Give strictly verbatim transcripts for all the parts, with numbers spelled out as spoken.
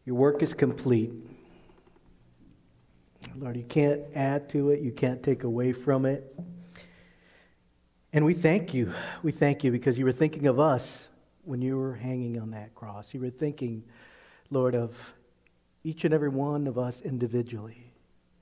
Your work is complete. Lord, you can't add to it. You can't take away from it. And we thank you. We thank you because you were thinking of us when you were hanging on that cross. You were thinking, Lord, of each and every one of us individually.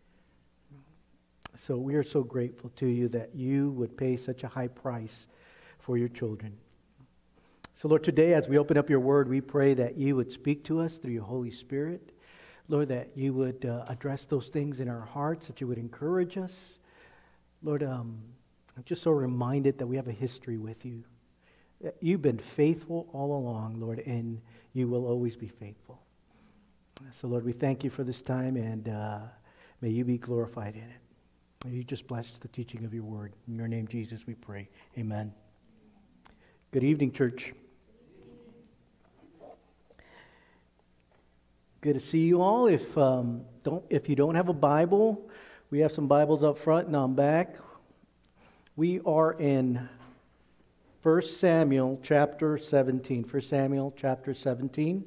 So we are so grateful to you that you would pay such a high price for your children. So, Lord, today as we open up your word, we pray that you would speak to us through your Holy Spirit. Lord, that you would uh, address those things in our hearts, that you would encourage us. Lord, um, I'm just so reminded that we have a history with you. That you've been faithful all along, Lord, and you will always be faithful. So, Lord, we thank you for this time, and uh, may you be glorified in it. May you just bless the teaching of your word. In your name, Jesus, we pray. Amen. Good evening, church. Good to see you all. If um, don't if you don't have a Bible, we have some Bibles up front and on back. We are in First Samuel chapter seventeen. First Samuel chapter seventeen.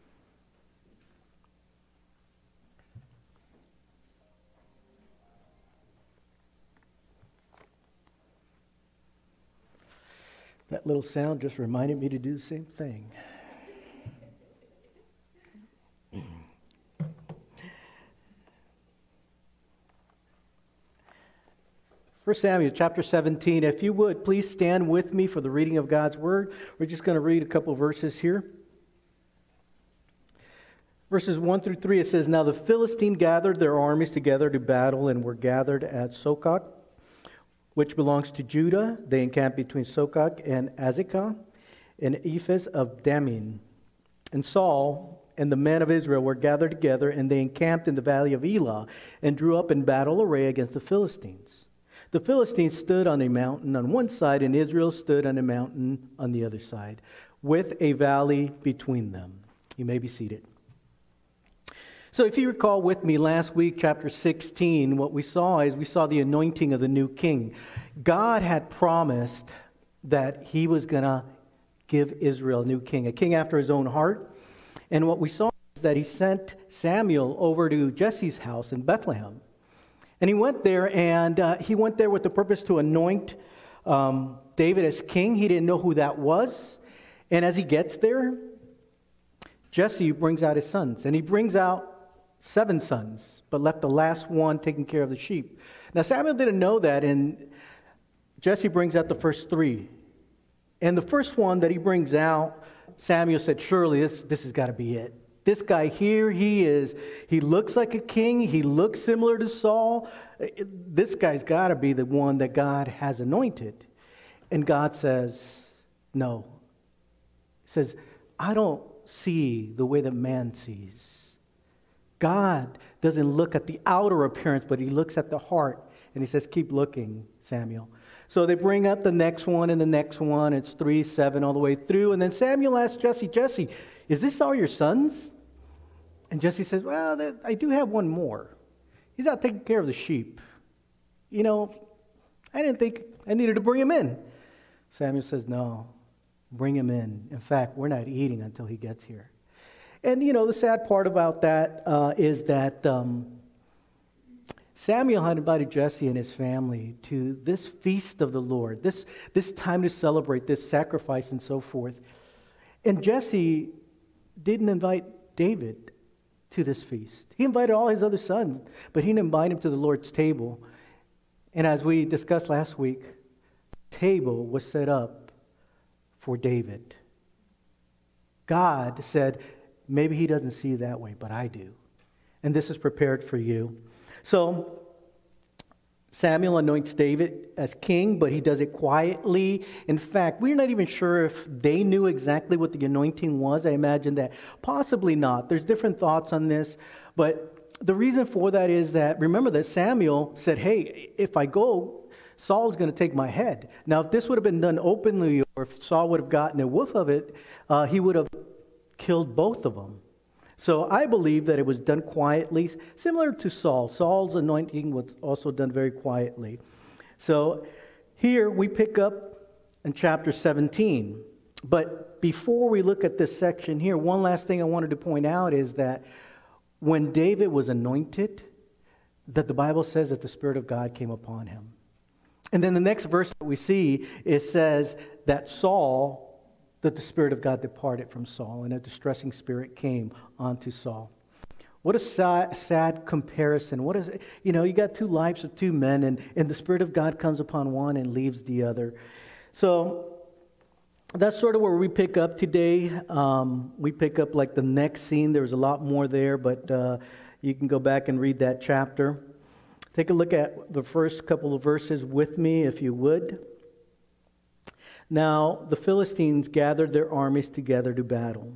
That little sound just reminded me to do the same thing. First Samuel chapter seventeen. If you would, please stand with me for the reading of God's word. We're just going to read a couple verses here. Verses one through three, it says, Now the Philistines gathered their armies together to battle and were gathered at Sokak, which belongs to Judah. They encamped between Sokak and Azekah, in Ephes of Damin. And Saul and the men of Israel were gathered together, and they encamped in the valley of Elah, and drew up in battle array against the Philistines. The Philistines stood on a mountain on one side, and Israel stood on a mountain on the other side, with a valley between them. You may be seated. So if you recall with me last week, chapter sixteen, what we saw is we saw the anointing of the new king. God had promised that he was going to give Israel a new king, a king after his own heart. And what we saw is that he sent Samuel over to Jesse's house in Bethlehem. And he went there, and uh, he went there with the purpose to anoint um, David as king. He didn't know who that was. And as he gets there, Jesse brings out his sons, and he brings out seven sons, but left the last one taking care of the sheep. Now, Samuel didn't know that, and Jesse brings out the first three. And the first one that he brings out, Samuel said, surely this, this has got to be it. This guy here, he is, he looks like a king. He looks similar to Saul. This guy's got to be the one that God has anointed. And God says, no. He says, I don't see the way that man sees. God doesn't look at the outer appearance, but he looks at the heart. And he says, keep looking, Samuel. So they bring up the next one and the next one. It's three, seven, all the way through. And then Samuel asks Jesse, Jesse, is this all your sons? And Jesse says, well, I do have one more. He's out taking care of the sheep. You know, I didn't think I needed to bring him in. Samuel says, no, bring him in. In fact, we're not eating until he gets here. And, you know, the sad part about that uh, is that um, Samuel had invited Jesse and his family to this feast of the Lord, this, this time to celebrate, this sacrifice and so forth. And Jesse didn't invite David to this feast. He invited all his other sons, but he didn't invite him to the Lord's table. And as we discussed last week, the table was set up for David. God said, maybe he doesn't see it that way, but I do. And this is prepared for you. So Samuel anoints David as king, but he does it quietly. In fact, we're not even sure if they knew exactly what the anointing was. I imagine that possibly not. There's different thoughts on this. But the reason for that is that, remember that Samuel said, hey, if I go, Saul's going to take my head. Now, if this would have been done openly, or if Saul would have gotten a whiff of it, uh, he would have killed both of them. So I believe that it was done quietly, similar to Saul. Saul's anointing was also done very quietly. So here we pick up in chapter seventeen. But before we look at this section here, one last thing I wanted to point out is that when David was anointed, that the Bible says that the Spirit of God came upon him. And then the next verse that we see, it says that Saul, that the Spirit of God departed from Saul, and a distressing spirit came onto Saul. What a sad, sad comparison. What is, you know, you got two lives of two men, and, and the Spirit of God comes upon one and leaves the other. So that's sort of where we pick up today. Um, we pick up like the next scene. There's a lot more there, but uh, you can go back and read that chapter. Take a look at the first couple of verses with me, if you would. Now, the Philistines gathered their armies together to battle,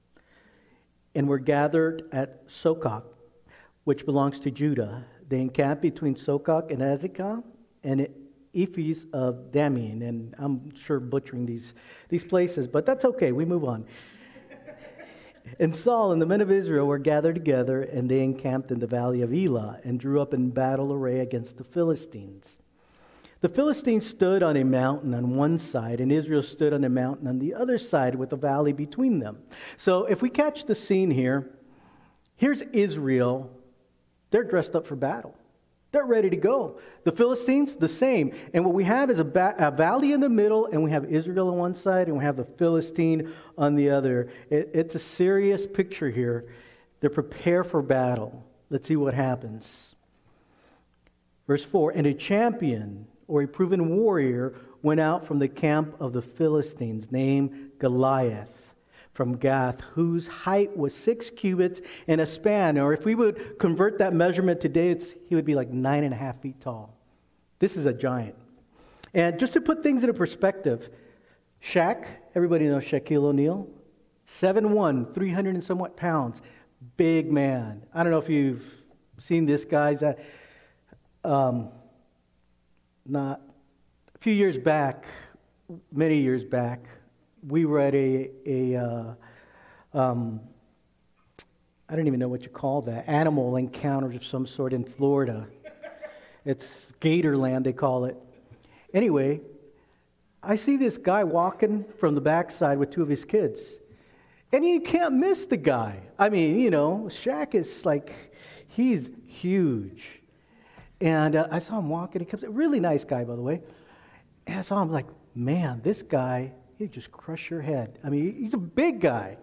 and were gathered at Sokak, which belongs to Judah. They encamped between Sokak and Azekah, and Ephes of Damin. And I'm sure butchering these, these places, but that's okay. We move on. And Saul and the men of Israel were gathered together, and they encamped in the valley of Elah, and drew up in battle array against the Philistines. The Philistines stood on a mountain on one side, and Israel stood on a mountain on the other side with a valley between them. So if we catch the scene here, here's Israel. They're dressed up for battle. They're ready to go. The Philistines, the same. And what we have is a, ba- a valley in the middle, and we have Israel on one side, and we have the Philistine on the other. It, it's a serious picture here. They're prepared for battle. Let's see what happens. Verse four, and a champion or a proven warrior went out from the camp of the Philistines, named Goliath, from Gath, whose height was six cubits and a span. Or if we would convert that measurement today, it's, he would be like nine and a half feet tall. This is a giant. And just to put things into perspective, Shaq, everybody knows Shaquille O'Neal, seven one, three hundred and somewhat pounds, big man. I don't know if you've seen this guy's. Uh, um, Not a few years back, many years back, we were at a, a uh, um, I don't even know what you call that, animal encounters of some sort in Florida. It's Gatorland, they call it. Anyway, I see this guy walking from the backside with two of his kids. And you can't miss the guy. I mean, you know, Shaq is like, he's huge. And uh, I saw him walking. He comes, a really nice guy, by the way. And I saw him like, man, this guy, he'd just crush your head. I mean, he's a big guy.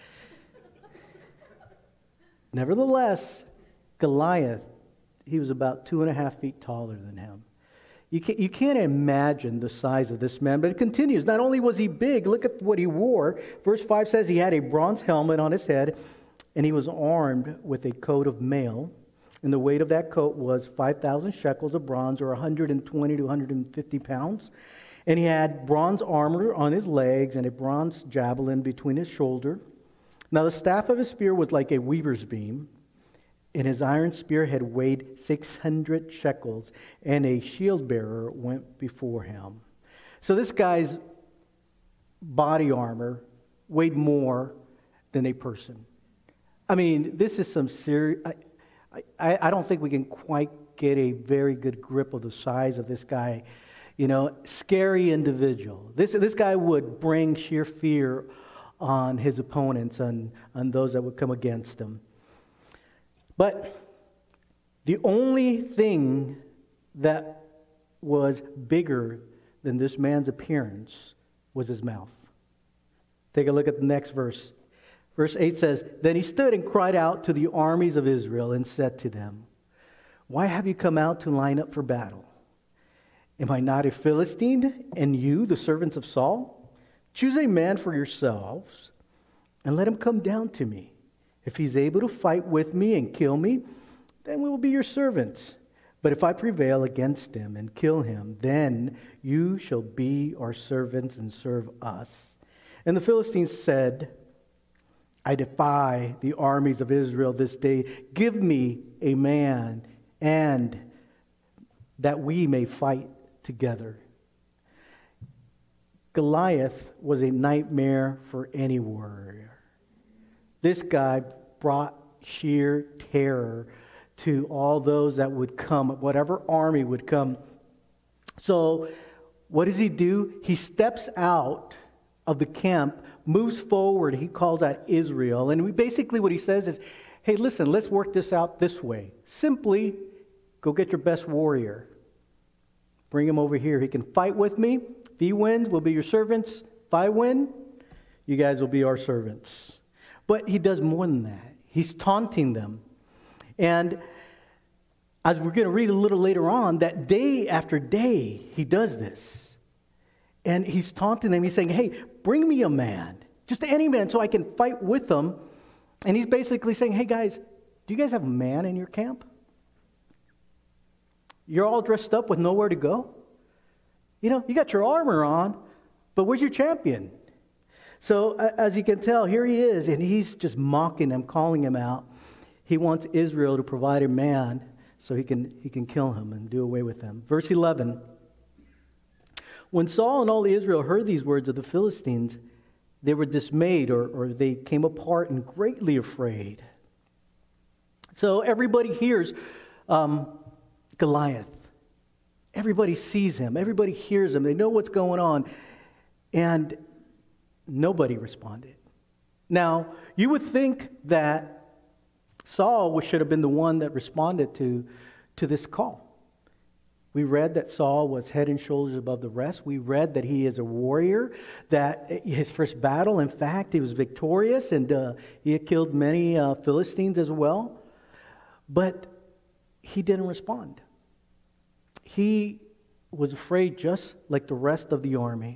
Nevertheless, Goliath, he was about two and a half feet taller than him. You can't, you can't imagine the size of this man, but it continues. Not only was he big, look at what he wore. Verse five says he had a bronze helmet on his head, and he was armed with a coat of mail. And the weight of that coat was five thousand shekels of bronze, or one hundred twenty to one hundred fifty pounds. And he had bronze armor on his legs and a bronze javelin between his shoulder. Now the staff of his spear was like a weaver's beam, and his iron spear had weighed six hundred shekels, and a shield bearer went before him. So this guy's body armor weighed more than a person. I mean, this is some serious... I, I don't think we can quite get a very good grip of the size of this guy. You know, scary individual. This this guy would bring sheer fear on his opponents, on, on those that would come against him. But the only thing that was bigger than this man's appearance was his mouth. Take a look at the next verse. Verse eight says, then he stood and cried out to the armies of Israel and said to them, why have you come out to line up for battle? Am I not a Philistine, and you, the servants of Saul? Choose a man for yourselves, and let him come down to me. If he's able to fight with me and kill me, then we will be your servants. But if I prevail against him and kill him, then you shall be our servants and serve us. And the Philistines said, I defy the armies of Israel this day. Give me a man, and that we may fight together. Goliath was a nightmare for any warrior. This guy brought sheer terror to all those that would come, whatever army would come. So what does he do? He steps out of the camp moves forward. He calls out Israel. And we, basically what he says is, hey, listen, let's work this out this way. Simply go get your best warrior. Bring him over here. He can fight with me. If he wins, we'll be your servants. If I win, you guys will be our servants. But he does more than that. He's taunting them. And as we're going to read a little later on, that day after day, he does this. And he's taunting them. He's saying, hey, bring me a man. Just any man so I can fight with them. And he's basically saying, hey, guys, do you guys have a man in your camp? You're all dressed up with nowhere to go? You know, you got your armor on, but where's your champion? So as you can tell, here he is, and he's just mocking them, calling him out. He wants Israel to provide a man so he can, he can kill him and do away with him. Verse eleven. When Saul and all Israel heard these words of the Philistines, they were dismayed, or, or they came apart and greatly afraid. So everybody hears um, Goliath. Everybody sees him. Everybody hears him. They know what's going on. And nobody responded. Now, you would think that Saul should have been the one that responded to, to this call. We read that Saul was head and shoulders above the rest. We read that he is a warrior, that his first battle, in fact, he was victorious, and uh, he had killed many uh, Philistines as well. But he didn't respond. He was afraid just like the rest of the army.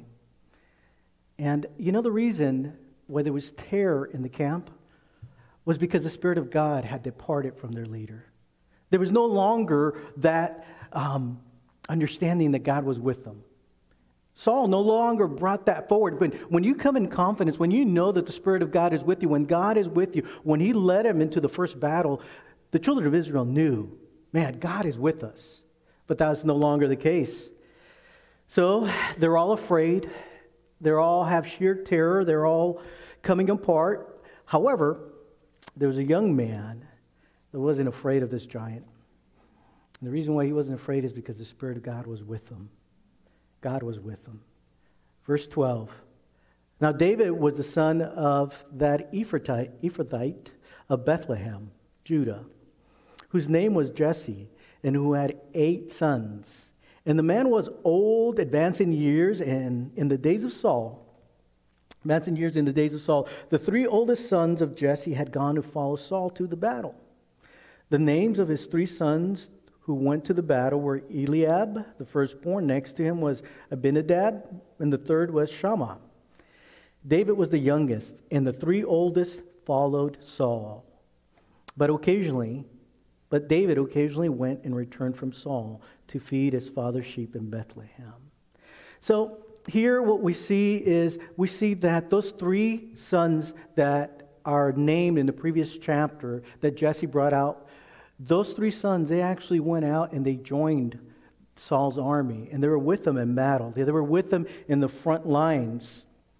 And you know the reason why there was terror in the camp was because the Spirit of God had departed from their leader. There was no longer that um, understanding that God was with them. Saul no longer brought that forward. But when you come in confidence, when you know that the Spirit of God is with you, when God is with you, when he led him into the first battle, the children of Israel knew, man, God is with us. But that's no longer the case. So they're all afraid. They all have sheer terror. They're all coming apart. However, there was a young man that wasn't afraid of this giant. And the reason why he wasn't afraid is because the Spirit of God was with him. God was with him. Verse twelve. Now David was the son of that Ephrathite, Ephrathite of Bethlehem, Judah, whose name was Jesse, and who had eight sons. And the man was old, advancing years, and in the days of Saul, advancing years in the days of Saul, the three oldest sons of Jesse had gone to follow Saul to the battle. The names of his three sons who went to the battle were Eliab, the firstborn. Next to him was Abinadab, and the third was Shammah. David was the youngest, and the three oldest followed Saul. But occasionally, but David occasionally went and returned from Saul to feed his father's sheep in Bethlehem. So here what we see is, we see that those three sons that are named in the previous chapter that Jesse brought out, those three sons, they actually went out and they joined Saul's army. And they were with him in battle. They were with him in the front lines.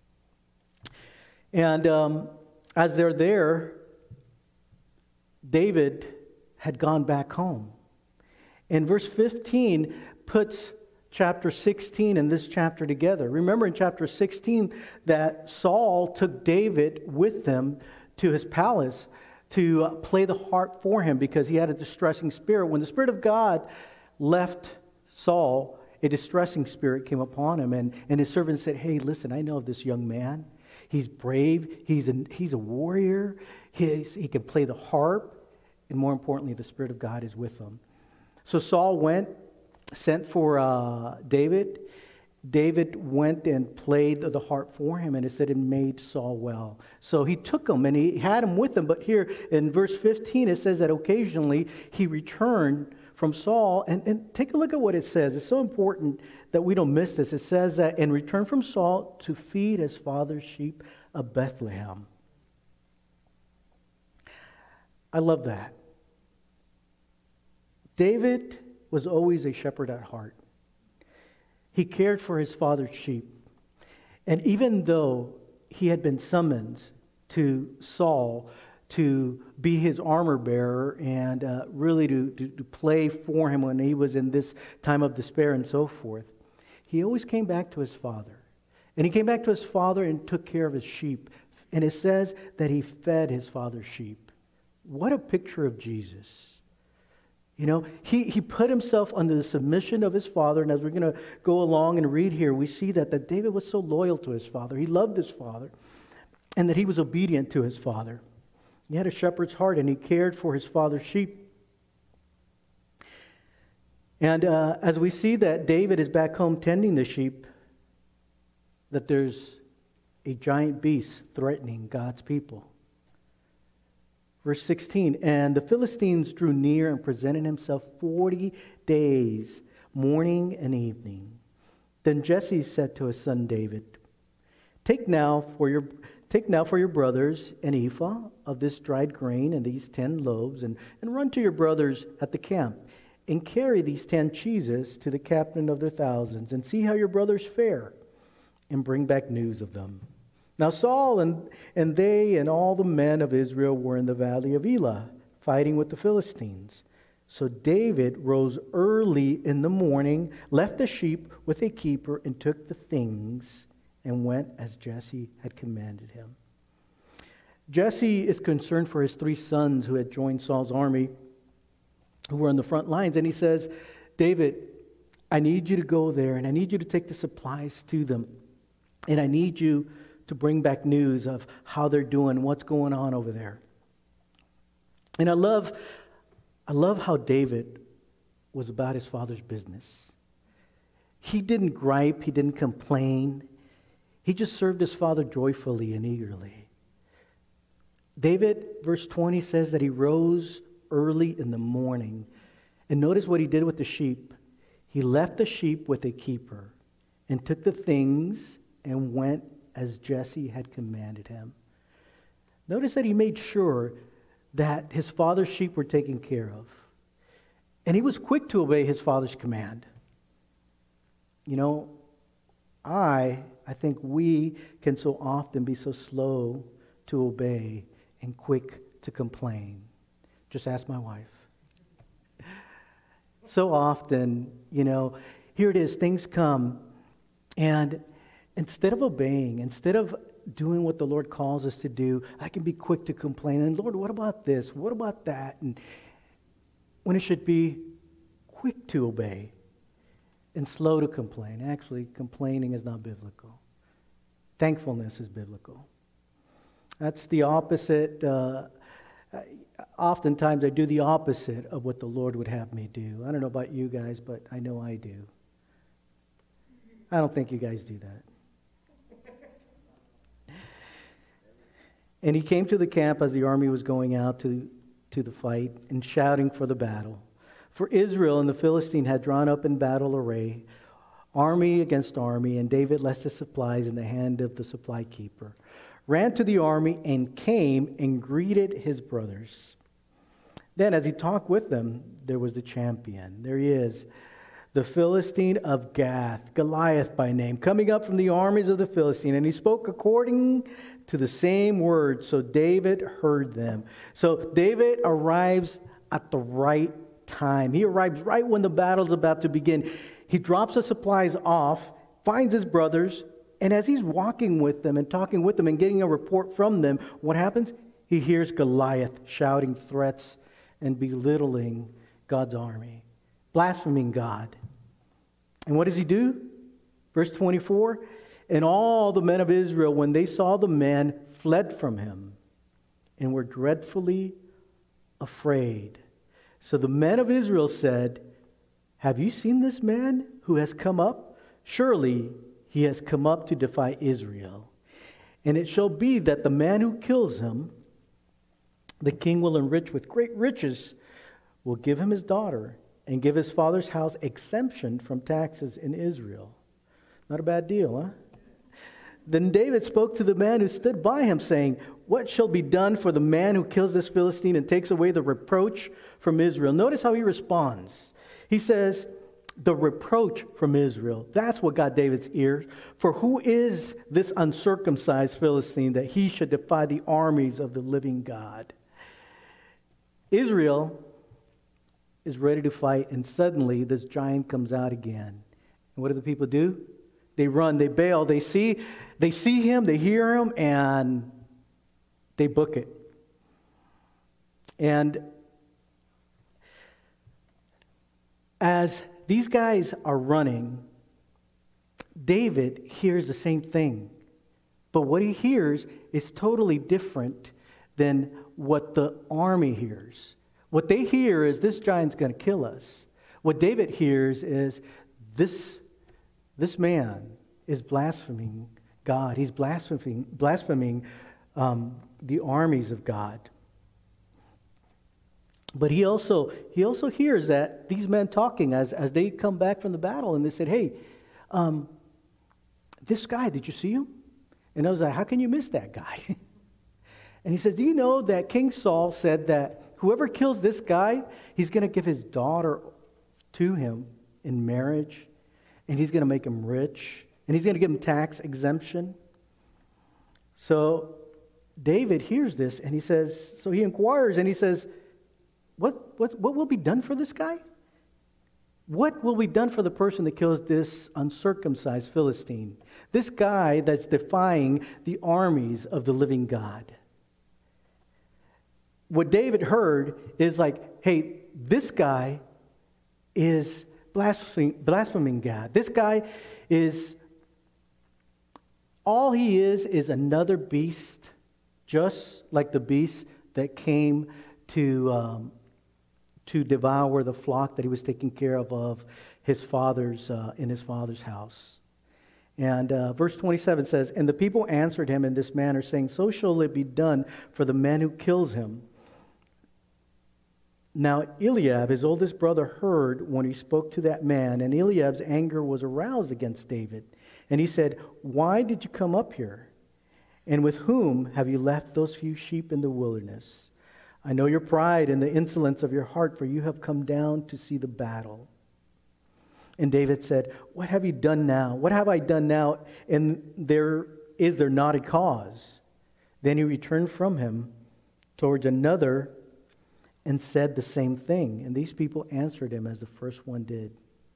And um, as they're there, David had gone back home. And verse fifteen puts chapter sixteen and this chapter together. Remember in chapter sixteen that Saul took David with them to his palace to uh, play the harp for him because he had a distressing spirit. When the Spirit of God left Saul, a distressing spirit came upon him, and, and his servant said, hey, listen, I know of this young man. He's brave. He's a, he's a warrior. He's, he can play the harp. And more importantly, the Spirit of God is with him. So Saul went, sent for uh, David. David went and played the harp for him, and it said it made Saul well. So he took him, and he had him with him. But here in verse fifteen, it says that occasionally he returned from Saul. And, and take a look at what it says. It's so important that we don't miss this. It says that, and returned from Saul to feed his father's sheep of Bethlehem. I love that. David was always a shepherd at heart. He cared for his father's sheep. And even though he had been summoned to Saul to be his armor bearer and uh, really to, to, to play for him when he was in this time of despair and so forth, he always came back to his father. And he came back to his father and took care of his sheep. And it says that he fed his father's sheep. What a picture of Jesus. You know, he, he put himself under the submission of his father. And as we're going to go along and read here, we see that, that David was so loyal to his father. He loved his father. And that he was obedient to his father. He had a shepherd's heart and he cared for his father's sheep. And uh, as we see that David is back home tending the sheep, that there's a giant beast threatening God's people. Verse sixteen, and the Philistines drew near and presented himself forty days, morning and evening. Then Jesse said to his son David, Take now for your take now for your brothers an ephah of this dried grain and these ten loaves, and, and run to your brothers at the camp, and carry these ten cheeses to the captain of their thousands, and see how your brothers fare, and bring back news of them. Now Saul and, and they and all the men of Israel were in the valley of Elah, fighting with the Philistines. So David rose early in the morning, left the sheep with a keeper, and took the things, and went as Jesse had commanded him. Jesse is concerned for his three sons who had joined Saul's army, who were on the front lines, and he says, David, I need you to go there, and I need you to take the supplies to them, and I need you to bring back news of how they're doing, what's going on over there. And I love, I love how David was about his father's business. He didn't gripe, he didn't complain. He just served his father joyfully and eagerly. David, verse twenty, says that he rose early in the morning. And notice what he did with the sheep. He left the sheep with a keeper and took the things and went as Jesse had commanded him. Notice that he made sure that his father's sheep were taken care of. And he was quick to obey his father's command. You know, I, I think we can so often be so slow to obey and quick to complain. Just ask my wife. So often, you know, here it is, things come, and instead of obeying, instead of doing what the Lord calls us to do, I can be quick to complain. And Lord, what about this? What about that? And when it should be quick to obey and slow to complain. Actually, complaining is not biblical. Thankfulness is biblical. That's the opposite. Uh, oftentimes I do the opposite of what the Lord would have me do. I don't know about you guys, but I know I do. I don't think you guys do that. And he came to the camp as the army was going out to, to the fight and shouting for the battle. For Israel and the Philistine had drawn up in battle array, army against army, and David left his supplies in the hand of the supply keeper, ran to the army, and came and greeted his brothers. Then as he talked with them, there was the champion. There he is, the Philistine of Gath, Goliath by name, coming up from the armies of the Philistine. And he spoke according to the same words, so David heard them. So David arrives at the right time. He arrives right when the battle's about to begin. He drops the supplies off, finds his brothers, and as he's walking with them and talking with them and getting a report from them, what happens? He hears Goliath shouting threats and belittling God's army, blaspheming God. And what does he do? Verse twenty-four, and all the men of Israel, when they saw the man, fled from him and were dreadfully afraid. So the men of Israel said, have you seen this man who has come up? Surely he has come up to defy Israel. And it shall be that the man who kills him, the king will enrich with great riches, will give him his daughter, and give his father's house exemption from taxes in Israel. Not a bad deal, huh? Then David spoke to the man who stood by him, saying, what shall be done for the man who kills this Philistine and takes away the reproach from Israel? Notice how he responds. He says, the reproach from Israel. That's what got David's ears. For who is this uncircumcised Philistine that he should defy the armies of the living God? Israel is ready to fight, and suddenly this giant comes out again. And what do the people do? They run, they bail, they see, they see him, they hear him, and they book it. And as these guys are running, David hears the same thing. But what he hears is totally different than what the army hears. What they hear is, this giant's going to kill us. What David hears is, this, this man is blaspheming God. He's blaspheming, blaspheming um, the armies of God. But he also he also hears that these men talking as, as they come back from the battle, and they said, hey, um, this guy, did you see him? And I was like, how can you miss that guy? And he says, do you know that King Saul said that whoever kills this guy, he's going to give his daughter to him in marriage, and he's going to make him rich, and he's going to give him tax exemption. So David hears this, and he says, so he inquires, and he says, What, what, what will be done for this guy? What will be done for the person that kills this uncircumcised Philistine? This guy that's defying the armies of the living God. What David heard is like, hey, this guy is blaspheming, blaspheming God. This guy is, all he is is another beast, just like the beast that came to um, to devour the flock that he was taking care of of his father's uh, in his father's house. And uh, verse twenty-seven says, and the people answered him in this manner, saying, so shall it be done for the man who kills him. Now Eliab, his oldest brother, heard when he spoke to that man, and Eliab's anger was aroused against David. And he said, why did you come up here? And with whom have you left those few sheep in the wilderness? I know your pride and the insolence of your heart, for you have come down to see the battle. And David said, what have you done now? What have I done now? And there is there not a cause? Then he returned from him towards another and said the same thing. And these people answered him as the first one did.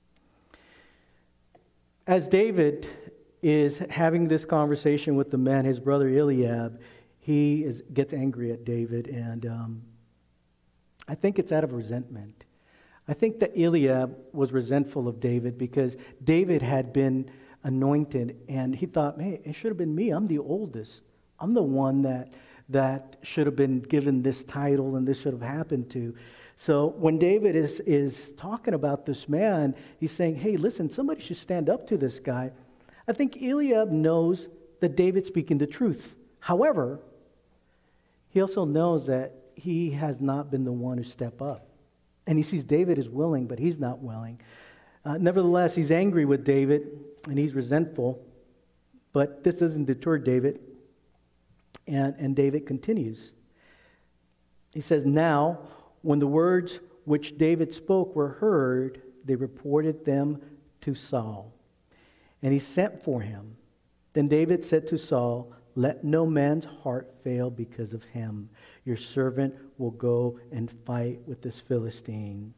As David is having this conversation with the man, his brother Eliab, he is, gets angry at David, and um, I think it's out of resentment. I think that Eliab was resentful of David because David had been anointed, and he thought, hey, it should have been me. I'm the oldest. I'm the one that that should have been given this title, and this should have happened to. So when David is, is talking about this man, he's saying, hey, listen, somebody should stand up to this guy. I think Eliab knows that David's speaking the truth. However, he also knows that he has not been the one to step up. And he sees David is willing, but he's not willing. Uh, nevertheless, he's angry with David, and he's resentful. But this doesn't deter David. And, and David continues. He says, now, when the words which David spoke were heard, they reported them to Saul. And he sent for him. Then David said to Saul, let no man's heart fail because of him. Your servant will go and fight with this Philistine.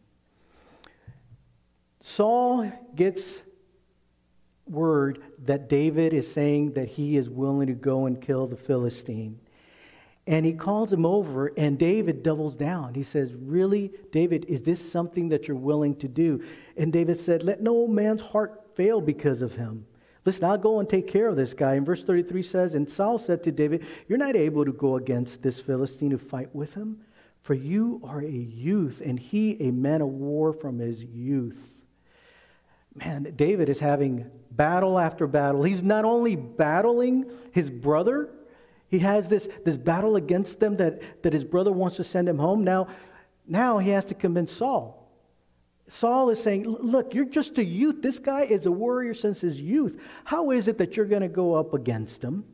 Saul gets word that David is saying that he is willing to go and kill the Philistine. And he calls him over, and David doubles down. He says, really, David, is this something that you're willing to do? And David said, let no man's heart fail because of him. Listen, I'll go and take care of this guy. And verse thirty-three says, and Saul said to David, you're not able to go against this Philistine to fight with him, for you are a youth, and he a man of war from his youth. Man, David is having battle after battle. He's not only battling his brother, he has this, this battle against them that, that his brother wants to send him home. Now, now he has to convince Saul. Saul is saying, look, you're just a youth. This guy is a warrior since his youth. How is it that you're going to go up against him?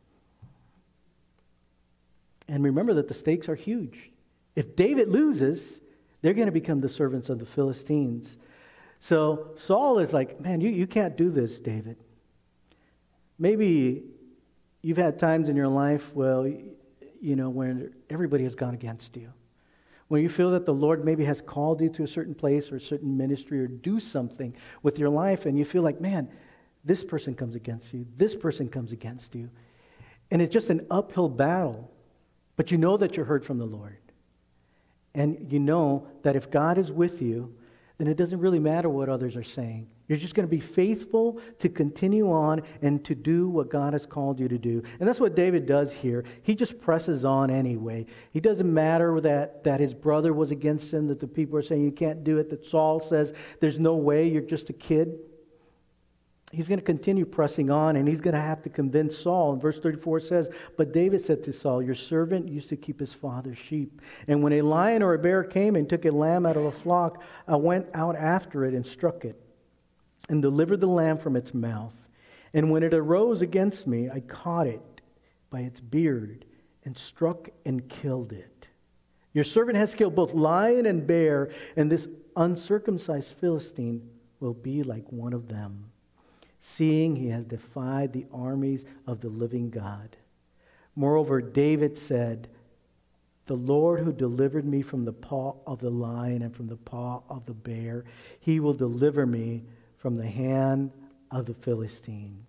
And remember that the stakes are huge. If David loses, they're going to become the servants of the Philistines. So Saul is like, man, you, you can't do this, David. Maybe you've had times in your life, well, you know, when everybody has gone against you. When you feel that the Lord maybe has called you to a certain place or a certain ministry or do something with your life, and you feel like, man, This person comes against you. This person comes against you. And it's just an uphill battle. But you know that you're heard from the Lord. And you know that if God is with you, then it doesn't really matter what others are saying. You're just going to be faithful to continue on and to do what God has called you to do. And that's what David does here. He just presses on anyway. He doesn't matter that, that his brother was against him, that the people are saying you can't do it, that Saul says there's no way, you're just a kid. He's going to continue pressing on, and he's going to have to convince Saul. And verse thirty-four says, "But David said to Saul, 'Your servant used to keep his father's sheep. And when a lion or a bear came and took a lamb out of a flock, I went out after it and struck it, and delivered the lamb from its mouth. And when it arose against me, I caught it by its beard and struck and killed it. Your servant has killed both lion and bear, and this uncircumcised Philistine will be like one of them, seeing he has defied the armies of the living God.' Moreover, David said, 'The Lord who delivered me from the paw of the lion and from the paw of the bear, he will deliver me from the hand of the Philistine.'"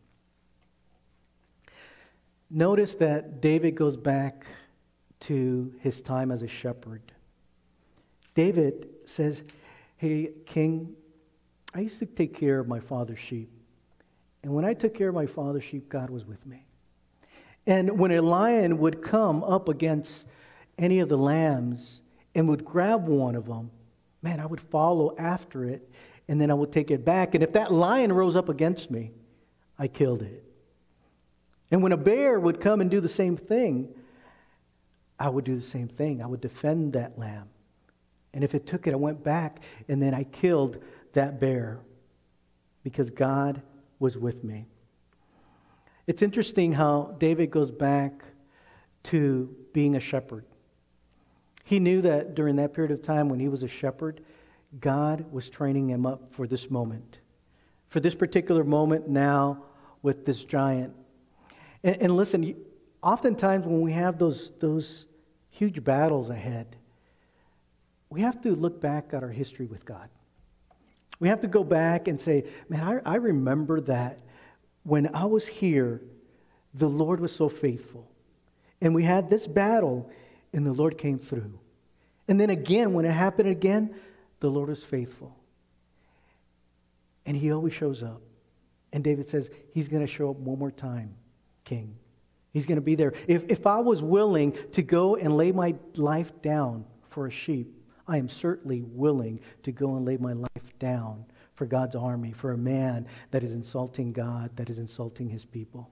Notice that David goes back to his time as a shepherd. David says, "Hey, King, I used to take care of my father's sheep. And when I took care of my father's sheep, God was with me. And when a lion would come up against any of the lambs and would grab one of them, man, I would follow after it, and then I would take it back. And if that lion rose up against me, I killed it. And when a bear would come and do the same thing, I would do the same thing. I would defend that lamb. And if it took it, I went back, and then I killed that bear because God was with me." It's interesting how David goes back to being a shepherd. He knew that during that period of time when he was a shepherd, God was training him up for this moment, for this particular moment now with this giant. And, and listen, oftentimes when we have those, those huge battles ahead, we have to look back at our history with God. We have to go back and say, man, I, I remember that when I was here, the Lord was so faithful. And we had this battle, and the Lord came through. And then again, when it happened again, the Lord was faithful. And he always shows up. And David says, he's going to show up one more time, King. He's going to be there. If, if I was willing to go and lay my life down for a sheep, I am certainly willing to go and lay my life down for God's army, for a man that is insulting God, that is insulting his people.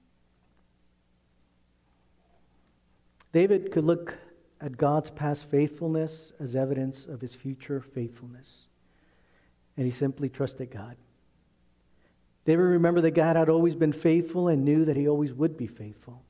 David could look at God's past faithfulness as evidence of his future faithfulness. And he simply trusted God. David remembered that God had always been faithful and knew that he always would be faithful.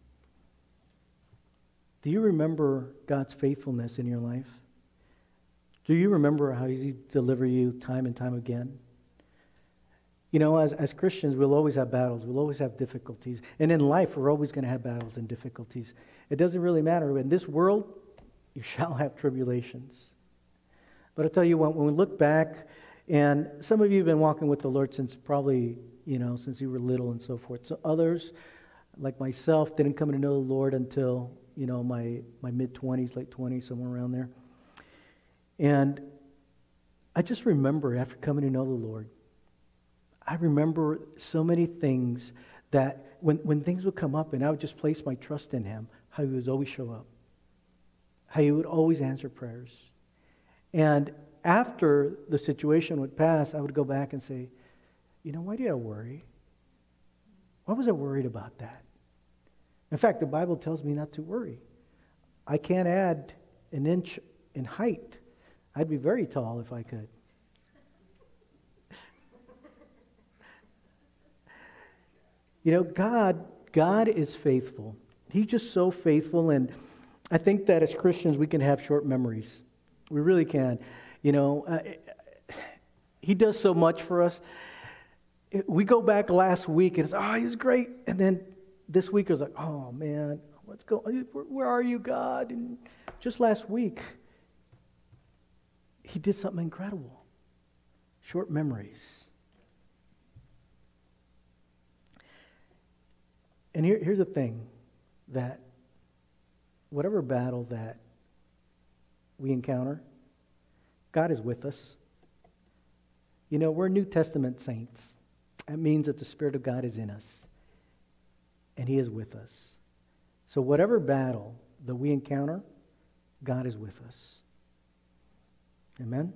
Do you remember God's faithfulness in your life? Do you remember how He delivered you time and time again? You know, as, as Christians, we'll always have battles. We'll always have difficulties. And in life, we're always going to have battles and difficulties. It doesn't really matter. In this world, you shall have tribulations. But I'll tell you what, when we look back, and some of you have been walking with the Lord since probably, you know, since you were little and so forth. So others, like myself, didn't come to know the Lord until, you know, my, my mid-twenties, late twenties, somewhere around there. And I just remember after coming to know the Lord, I remember so many things that when, when things would come up and I would just place my trust in Him, how He would always show up, how He would always answer prayers. And after the situation would pass, I would go back and say, you know, why did I worry? Why was I worried about that? In fact, the Bible tells me not to worry. I can't add an inch in height. I'd be very tall if I could. You know, God, God is faithful. He's just so faithful, and I think that as Christians we can have short memories. We really can. You know, uh, He does so much for us. We go back last week and it's, oh, He was great. And then this week it was like, oh, man, what's going on? Where are you, God? And just last week, He did something incredible. Short memories. And here, here's the thing, that whatever battle that we encounter, God is with us. You know, we're New Testament saints. That means that the Spirit of God is in us, and He is with us. So whatever battle that we encounter, God is with us. Amen?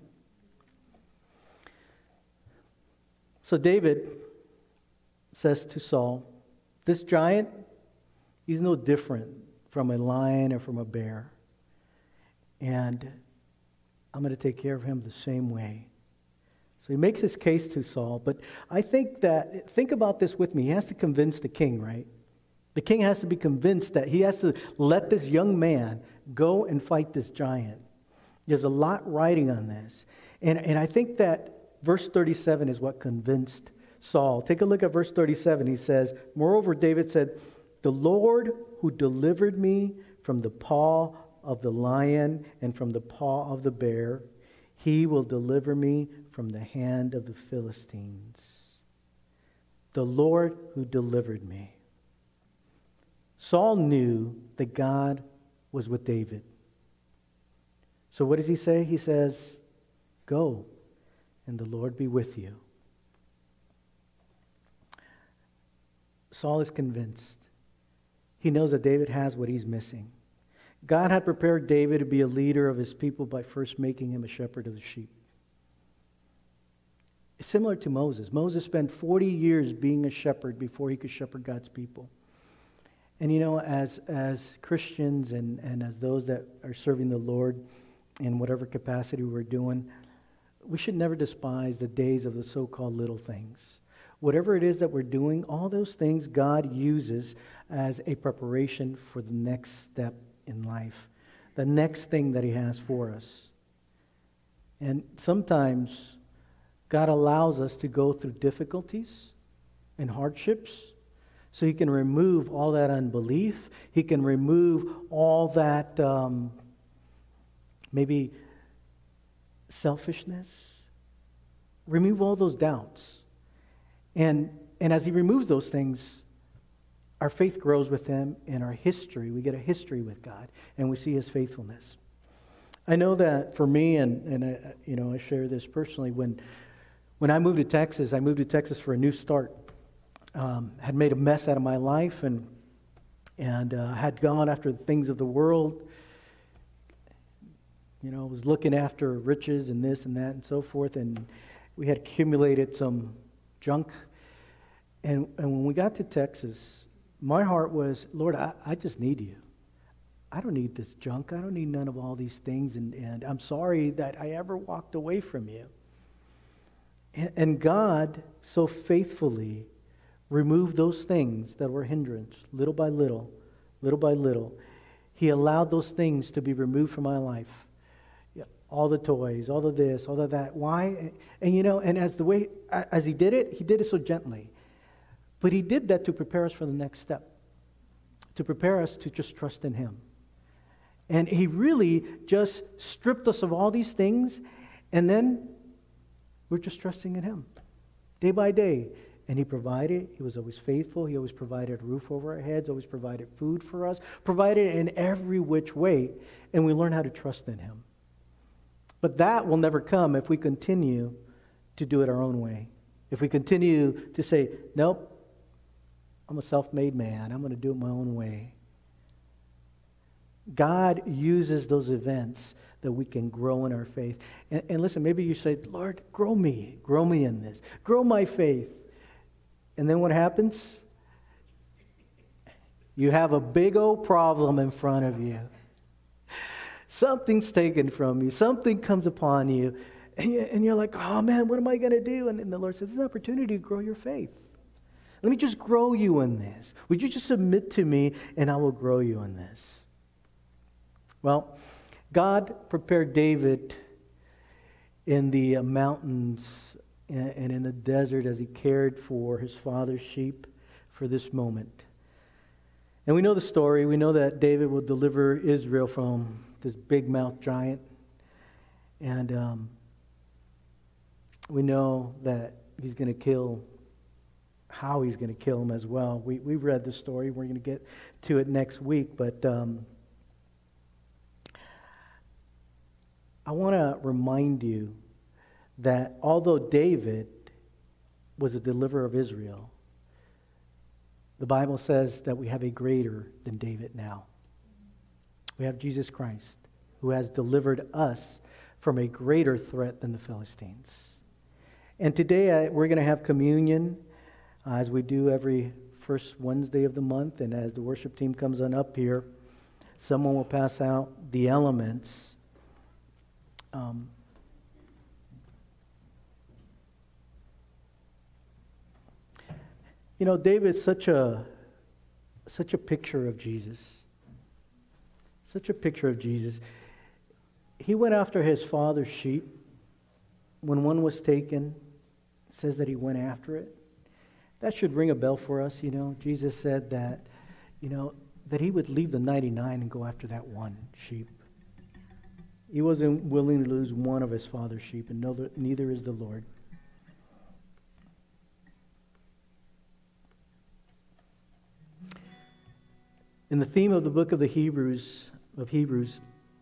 So David says to Saul, this giant, he's no different from a lion or from a bear. And I'm going to take care of him the same way. So he makes his case to Saul. But I think that, think about this with me. He has to convince the king, right? The king has to be convinced that he has to let this young man go and fight this giant. There's a lot riding on this. And, and I think that verse thirty-seven is what convinced Saul. Take a look at verse thirty-seven. He says, moreover, David said, the Lord who delivered me from the paw of the lion and from the paw of the bear, He will deliver me from the hand of the Philistines. The Lord who delivered me. Saul knew that God was with David. So what does he say? He says, go, and the Lord be with you. Saul is convinced. He knows that David has what he's missing. God had prepared David to be a leader of his people by first making him a shepherd of the sheep. It's similar to Moses. Moses spent forty years being a shepherd before he could shepherd God's people. And you know, as, as Christians and, and as those that are serving the Lord in whatever capacity we're doing, we should never despise the days of the so-called little things. Whatever it is that we're doing, all those things God uses as a preparation for the next step in life, the next thing that He has for us. And sometimes God allows us to go through difficulties and hardships so He can remove all that unbelief. He can remove all that um, maybe selfishness. Remove all those doubts. And, and as He removes those things, our faith grows with Him, and our history, we get a history with God, and we see His faithfulness. I know that for me, and, and I, you know, I share this personally, when, when I moved to Texas, I moved to Texas for a new start. Um, had made a mess out of my life, and, and uh, had gone after the things of the world. You know, was looking after riches and this and that and so forth, and we had accumulated some junk. And, and when we got to Texas, my heart was, Lord, I, I just need you. I don't need this junk. I don't need none of all these things. And, and I'm sorry that I ever walked away from you. And, and God so faithfully removed those things that were hindrance, little by little, little by little. He allowed those things to be removed from my life. Yeah, all the toys, all of this, all of that. Why? And, and you know, and as the way, as He did it, He did it so gently. But He did that to prepare us for the next step, to prepare us to just trust in Him. And He really just stripped us of all these things, and then we're just trusting in Him, day by day. And He provided. He was always faithful. He always provided a roof over our heads, always provided food for us, provided in every which way, and we learn how to trust in Him. But that will never come if we continue to do it our own way. If we continue to say, nope, I'm a self-made man. I'm going to do it my own way. God uses those events that we can grow in our faith. And, and listen, maybe you say, Lord, grow me. Grow me in this. Grow my faith. And then what happens? You have a big old problem in front of you. Something's taken from you. Something comes upon you. And, you, and you're like, oh man, what am I going to do? And, and the Lord says, it's an opportunity to grow your faith. Let me just grow you in this. Would you just submit to me and I will grow you in this? Well, God prepared David in the uh, mountains and, and in the desert as he cared for his father's sheep for this moment. And we know the story. We know that David will deliver Israel from this big-mouthed giant. And um, we know that he's going to kill how he's going to kill him as well. We we read the story. We're going to get to it next week, but um, I want to remind you that although David was a deliverer of Israel, the Bible says that we have a greater than David now. We have Jesus Christ, who has delivered us from a greater threat than the Philistines. And today I, we're going to have communion uh, as we do every first Wednesday of the month. And as the worship team comes on up here, someone will pass out the elements. Um, you know, David's such a such a picture of Jesus. Such a picture of Jesus. He went after his father's sheep. When one was taken, it says that he went after it. That should ring a bell for us, you know. Jesus said that, you know, that he would leave the ninety-nine and go after that one sheep. He wasn't willing to lose one of his father's sheep, and no, neither is the Lord. In the theme of the book of the Hebrews, of Hebrews,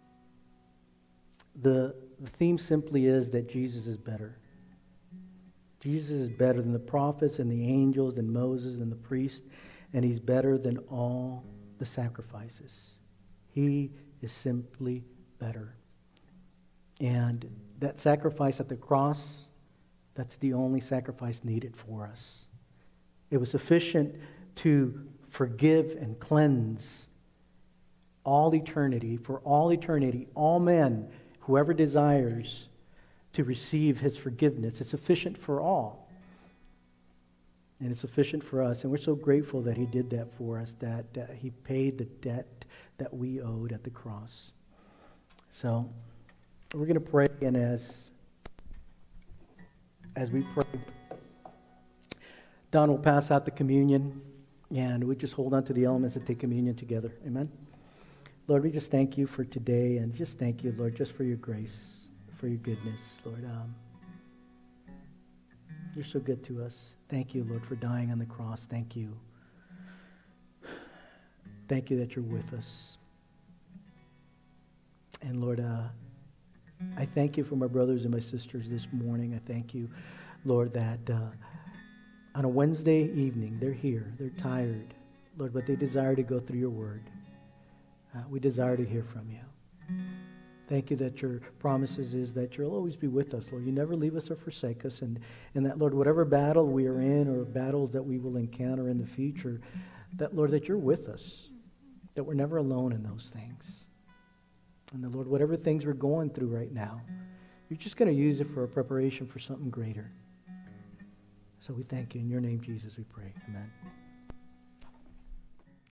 the, the theme simply is that Jesus is better. Jesus is better than the prophets and the angels, than Moses and the priest, and he's better than all the sacrifices. He is simply better. And that sacrifice at the cross, that's the only sacrifice needed for us. It was sufficient to forgive and cleanse all eternity, for all eternity, all men, whoever desires to receive his forgiveness. It's sufficient for all. And it's sufficient for us. And we're so grateful that he did that for us, that uh, he paid the debt that we owed at the cross. So we're going to pray, and as, as we pray, Don will pass out the communion, and we just hold on to the elements and take communion together. Amen? Lord, we just thank you for today, and just thank you, Lord, just for your grace, for your goodness, Lord. Um, you're so good to us. Thank you, Lord, for dying on the cross. Thank you. Thank you that you're with us. And Lord, uh, I thank you for my brothers and my sisters this morning. I thank you, Lord, that uh, on a Wednesday evening, they're here. They're tired, Lord, but they desire to go through your word. Uh, we desire to hear from you. Thank you that your promises is that you'll always be with us, Lord. You never leave us or forsake us. And, and that, Lord, whatever battle we are in or battles that we will encounter in the future, that, Lord, that you're with us, that we're never alone in those things. And the Lord, whatever things we're going through right now, you're just going to use it for a preparation for something greater. So we thank you. In your name, Jesus, we pray. Amen.